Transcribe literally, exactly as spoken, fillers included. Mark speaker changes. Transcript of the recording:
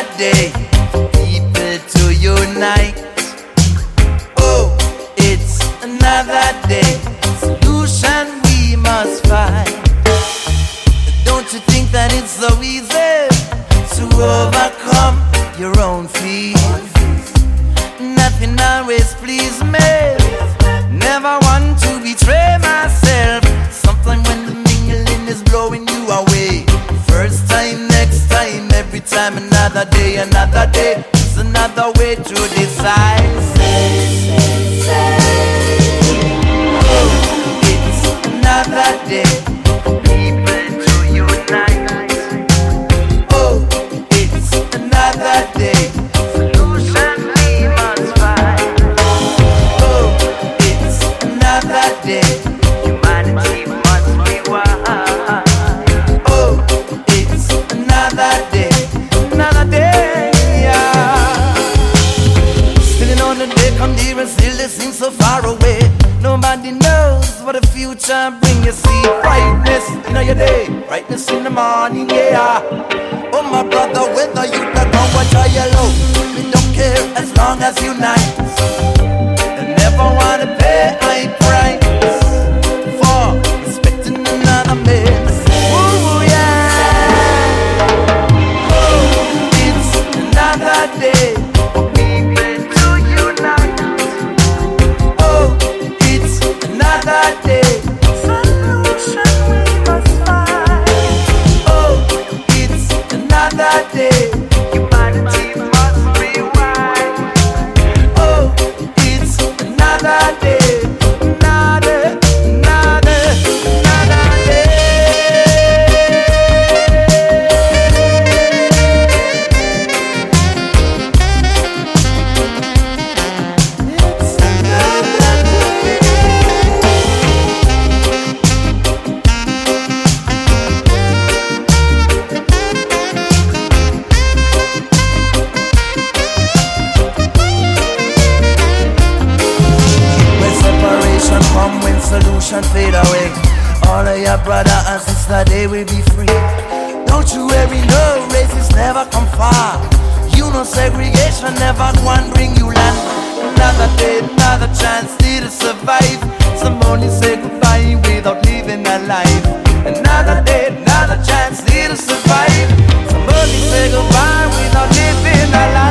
Speaker 1: day for people to unite. Oh, it's another day. Solution we must find. Don't you think that it's so easy to overcome your own fears? Nothing always please me. Never want to betray myself. Sometimes when the mingling is blowing you away. First time, next time, every time, another day, another day. It's another way to decide. Say, say, say. Oh, it's another day. People to unite. Oh, it's another day. Solution we must find. Oh, it's another day. Humanity must rewind. Oh, it's another day. Another day, yeah. Still on the day come near and still they seem so far away. Nobody knows what the future bring. You see brightness in your day, brightness in the morning, yeah. Oh my brother, whether you black or white or yellow, we don't care as long as you nice. I never wanna pay high price for respecting another man. Ooh yeah. Oh, it's another day for people to unite. Oh, it's another day. Solution we must find. Oh, it's another day. Humanity must rewind. Oh, it's another day. Another, another, another day. It's another day. When separation come, when solution fade away, all of your brother and sister, they will be free. Don't you worry, no races never come far. You know segregation never go and bring you land. Another day, another chance, still to survive. Some only say goodbye without living a life. Another day, another chance, still to survive. Some only say goodbye without living a life.